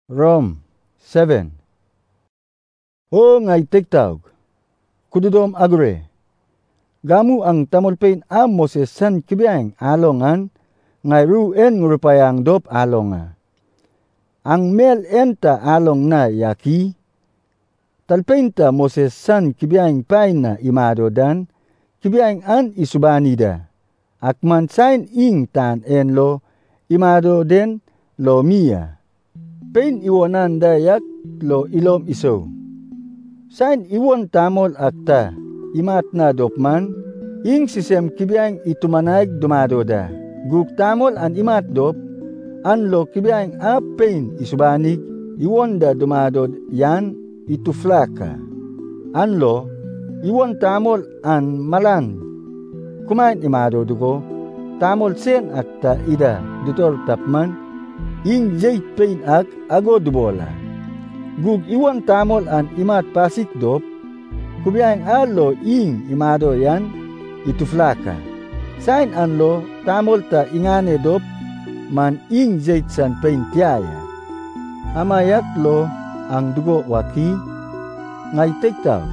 Rom 7. O ngay tiktaw, kududom agure. Gamu ang tamolpain a Moses san kibiyang alongan, ngay ruen ngurupayang dop alonga. Ang mel enta along na yaki, talpainta Moses san kibiyang pain na imado dan, kibiyang an isubanida. Akman sain ing tan enlo, imado den lo mia. Pain iwanan dayak lo ilom iso. Sain iwan tamol akta, imat na dopman, ing sisem kibiyang itumanag dumado da. Guk tamol an imat dop, an lo kibiyang a pain isubanig, iwan da dumado yan ituflaka. An lo, iwan tamol an malan. Kumain imado dugo, tamol sen akta ida dutor tapman, ing jay pain ak ago dubola. Gug iwan tamol an imat pasik dop, kubiyang alo ing imado yan, ituflaka. Sain anlo tamol ta ingane dop, man ing jay san pain tiaya. Amayak lo ang dugo waki, ngay tektaw.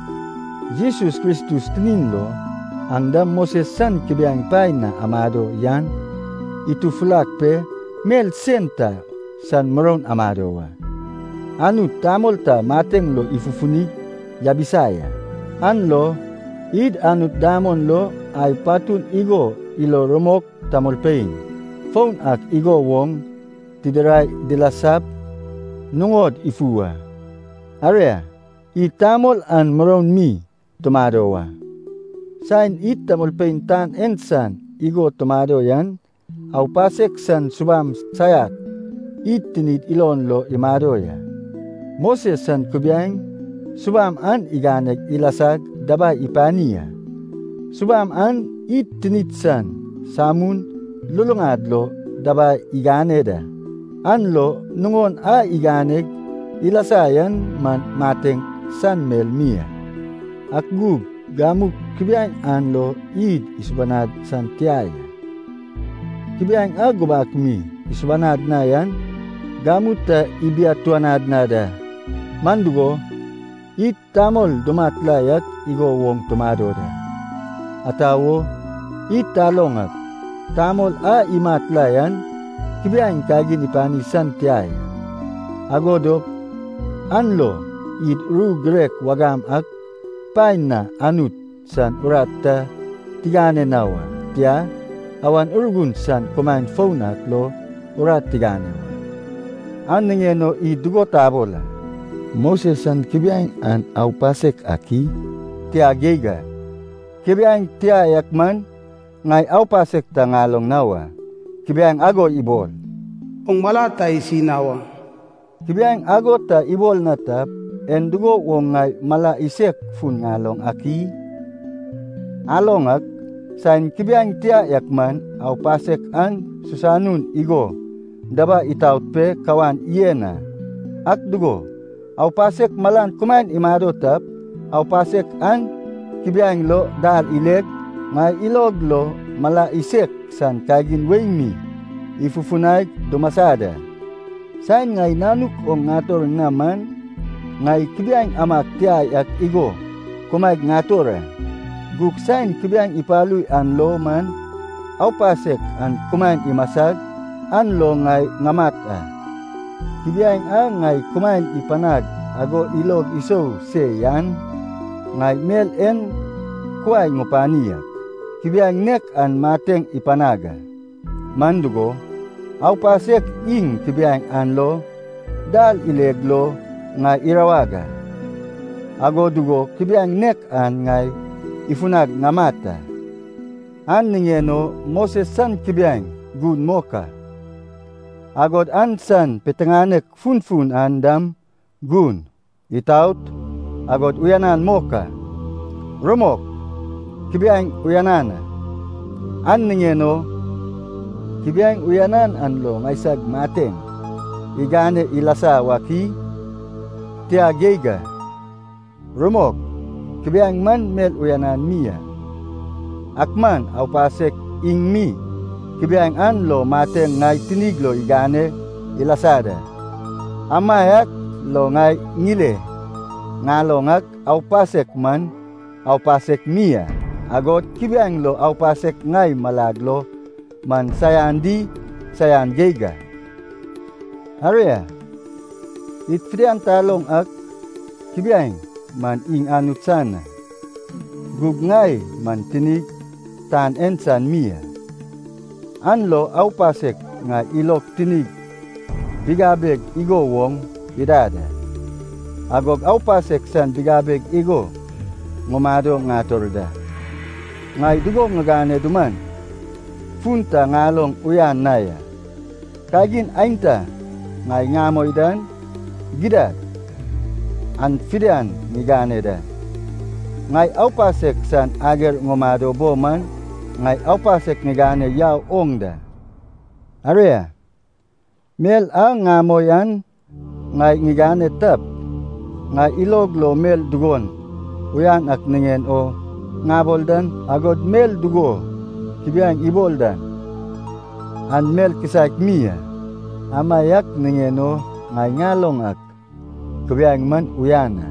Jesus Kristus tininlo, ang dam Moses san kibiyang pain na amado yan, ituflak pe, mel senta san meron amadowa. Anu tamol ta mateng lo ifufuni yabisaya. Anlo id anut damon lo ay patun igo ilo romok tamolpain. Phone ak igo wong tideray dilasap nungod ifuwa. Area itamol an meron mi tomadowa. Sain it tamolpain tan ensan igo tomado yan. Au pasek san subam sayat, itinid ilon lo imadoya. Moses san kubiyang, subam an iganeg ilasag dabay ipaniya. Subam an itinid san samun lulungad lo dabay iganeda. An lo nungon a iganeg ilasayan man mateng san melmia. Akgug gamuk kubiyang an lo id isbanad san tiaya. Kibiyang agubak mi, iswanad na yan, gamut ta ibiatuanad na da. Mandugo, it tamol dumatlayak igo wong tumado da. Atawo, it talongak, tamol a imatlayan, kibiyang kagin ipanisan tiyay. Agodop, anlo, it rugrek wagam ak, pain na anut san urata, tigane nawa, tiya, awan urgun san kumain phone at lo urat tigane. An ningeno idugo tabola. Moses san kibiyang an au pasek aki tiagega. Kibiyang tiayakman ngay au pasek ta ngalong nawa. Kibiyang ago ibol. Kung malatay sinawa. Kibiyang ago ta ibol na tap endugo wong ngay mala isek fun ngalong aki. Alongak sain kibiyang tiya yakman au pasek an susanun igo daba itaut pe kawan iyena akdugo au pasek malan kumain imado tap au pasek an kibiyang lo dal ileg ngay ilog lo mala isek san kagin waymi ifufunay dumasada sain ngay nanuk o ngator naman ngay kibiyang amak tiya yak igo kumay ngatora. Guksain kibiyang ipaluy an lo man, au pasek an kumain imasag, an lo ngay ngamat a. Kibiyang a ngay kumain ipanag, ago ilog iso se yan, ngay mel en kuay ngupaniyak. Kibiyang nek an mateng ipanaga. Mandugo, au pasek ing kibiyang an lo, dal ileglo ngay irawaga. Ago dugo kibiyang nek an ngay ifunag ngamata. An ningeno Moses san kibiyang gun moka. Agod an san petenganek funfun andam gun. Itaut agod uyanan moka. Romok kibiyang uyanana. An ningeno kibiyang uyanan anlo ngaysag mateng. Igane ilasa waki tiagega. Romok kibiyang man mel uyanan miya. Akman au pasek ing mi. Kibiyang an lo mateng ngay tiniglo igane ilasada. Amayak lo ngai ngile ngalongak aupasek man aupasek mia agot kibiang lo aupasek ngai malaglo man sayandi sayan jega. Area itfrian talong ak kibiang man ing anut sana gug ngai man tinig tan ensan mia anlo aupasek nga ilok tinig bigabeg igo wong idada agog aupasek san bigabeg igo ngomado ngatorda ngai dugo ngagane duman funta ngalong uyan naya kagin ainta ngai ngamoy dan gida an fidan ngigane da ngai aupasek san ager ngomado boman ngai aupasek ngigane yaw ongda area mel ang ngamoyan ngai ngigane tap ngai ilog lo mel dugon uyan ak ningen o ngaboldan agod mel dugo kibiang iboldan an mel kisak mia amayak ningen o ngai ngalong ak kibiang man uyana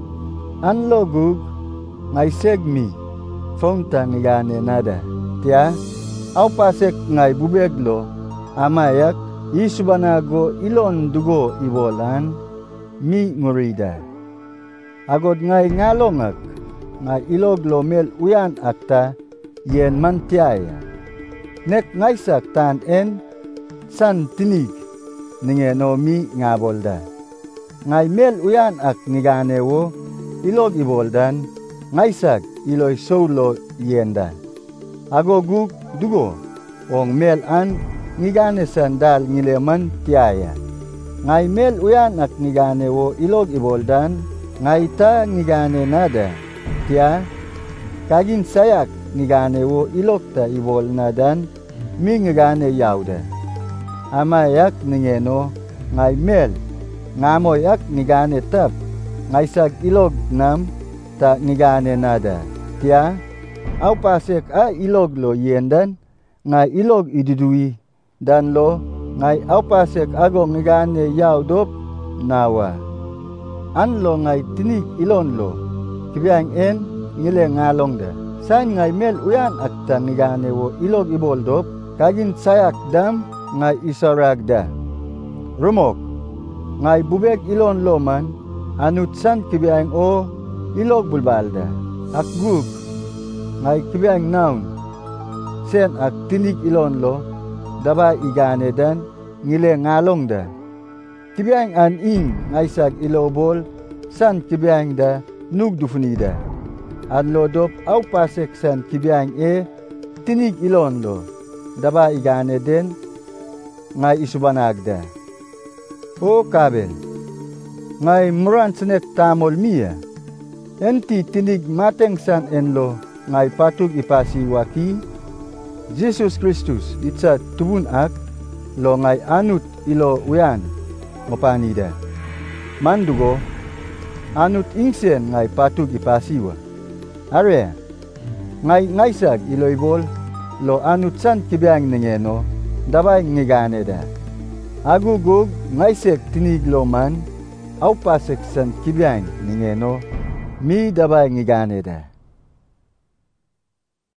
an logug ngai segmi fonta ngigane nada tia aupasek ngai bubeglo amayak isubanago ilon dugo ibolan mi ngurida agod ngai ngalongak ngai ilog lo mel uyan akta yen mantiaya nek ngai sak tan en san tinig ningeno mi ngabolda ngai mel uyan ak nigane wo ilog iboldan ngai sak iloy solo yenda agogug dugo ong mel an ngigane sandal ngileman tiaya ngai mel uyan ak ngigane wo ilog iboldan ngai ta ngigane nada tia kagin sayak ngigane wo ilog ta ibol nadan mi ngigane yauda amayak ningeno ngai mel ngamoy ak ngigane tap ngai sak ilog nam ta ngigane nada tia aupasek a ilog lo yendan ngai ilog idudui dan lo ngai aupasek ago ngigane yaudop nawa an lo ngai tinig ilon lo kibiang en ngile ngalongda san ngai mel uyan akta ngigane wo ilog iboldop kagin sayak dam ngai isaragda rumok ngai bubeg ilon lo man anut san kibiang o ilog bulbalda akgug ngai kibiang naun sen ak tinig ilon lo daba igane dan ngile ngalong da kibiang an ing ngai sag ilobol san kibiang da nug dufunida an lodop au pasek san kibiang e tinig ilon lo daba igane den ngai isubanagda o kabel ngai muran senek tamol mia enti tinig mateng san enlo ngai patug ipasi waki Jesus Kristus itsa tubun ak lo ngai anut ilo uyan ngopanida mandugo anut ingsen ngai patug ipasiwa are ngai sag ilo ibol lo anut san kibiang ningeno dabay ngigane da agugug ngai sek tinig lo man au pasek san kibiang ningeno mi dabay ngigane da